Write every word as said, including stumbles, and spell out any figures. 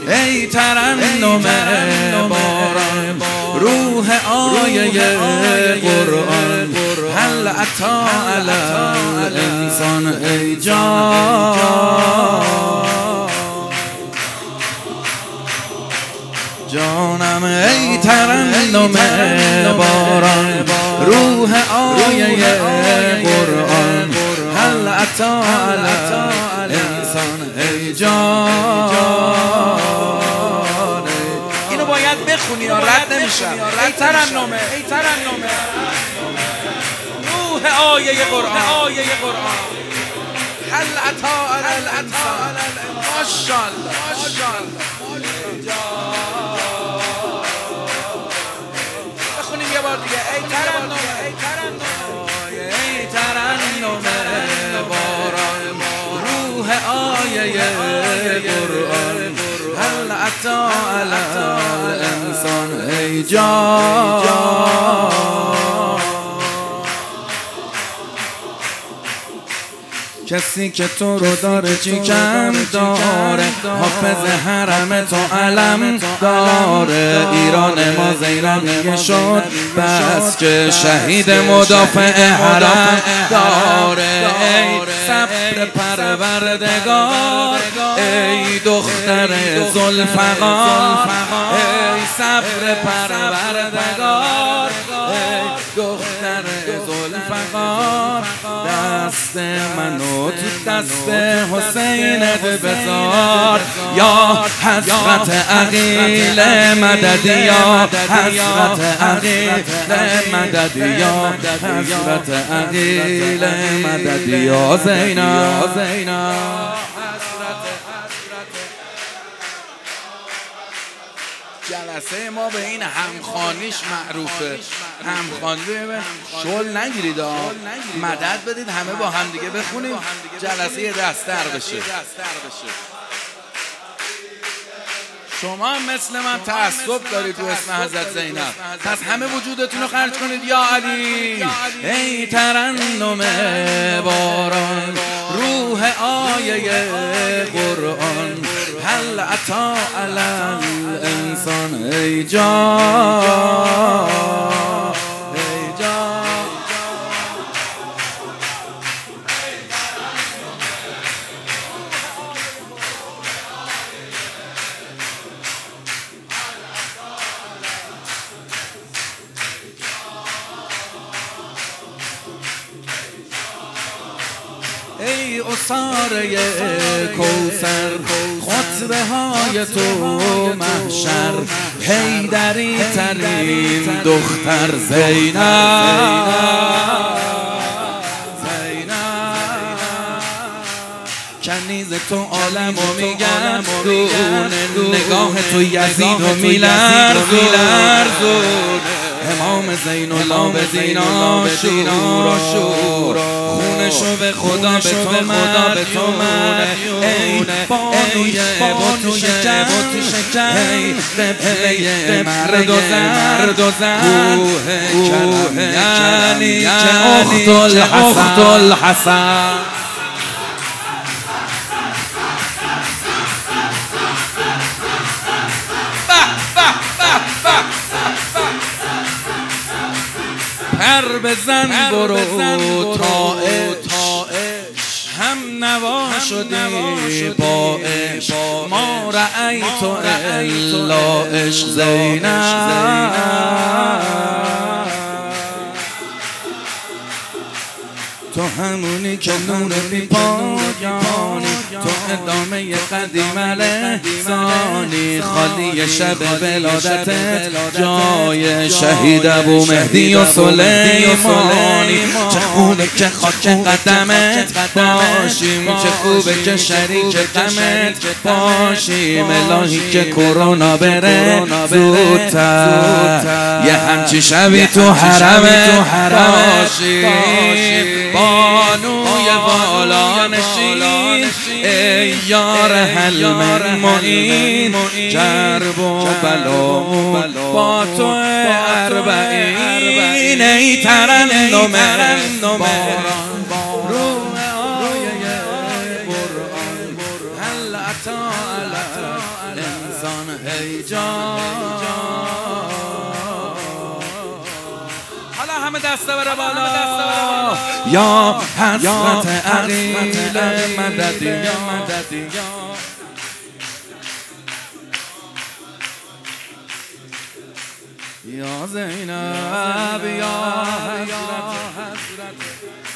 ای ترنم باران روح آیه قرآن هل اتی علی الانسان ای جان جانم ای ترنم باران روح آیه قرآن هل اتی علی الانسان ای جان اینو باید بخونی یا رد نمیشم ای ترنمه ای ترنمه روح آیه قرآن آیه قرآن هل اتی علی الانسان ماشاءالله ماشاءالله بخونیم یه بار دیگه ای ترنمه ای ترنمه ای ترنم باران روح آیه قرآن هل اتی علی الانسان ای جان کسی که تو رو داره چی کم داره حافظ حرم تو علم داره ایران ما زینب شد بس که شهید مدافع حرم داره ای صبر پروردگار ای دختر ذوالفقار ای صبر پروردگار ای دختر ذوالفقار دست منو تو دست حسینت بذار یا حسرت عقیل مددی یا حسرت عقیل مددی یا حسرت عقیل مددی یا زینب جلسه ما به این همخوانیش معروفه. همخوانی شل نگیرید ها، مدد بدید همه با هم دیگه بخونیم جلسه یه دستر بشه. شما هم مثل من تعصب دارید تو اسم حضرت زینب، پس همه وجودتون رو خرج کنید یا علی. ای ترنم باران روح آیه قرآن هل اتی علی الانسان ای جان ای جان ای عصاره کوثر خطبه های تو محشر حیدری ترین دختر زینب کنیز تو عالمو میگن دون نگاه تو یزیدو میلرزون امام زین العابدین عاشورا خونشو به خدا به تو مدیونه ای بانوی بانو شکن ای قبله مرد و زن کوه یعنی که اخت الحسن پر بزن برو تاعش هم نوا شدی با عشق ما رأیت الا عشق زینب تو همونی که نور بی پایانی تو ادامه قدیم الاحسانی خالی شب ولادتت جای شهید ابو مهدی و سلیمانی چه خوبه که خاک قدمت باشیم چه خوبه که شریک غمت باشیم الهی که کرونا بره زودتر یه همچی شبی تو حرمت باشیم بانوی بالا نشین ای یار حلم معین جرب و بلامون با تو اربعین ای ترنم باران روح آیه قرآن هل اتی علی احسان ای جان. حالا همه دسته بره بالا. یا حسرت عقیل مددی یا مددی یا زینب یا حضرت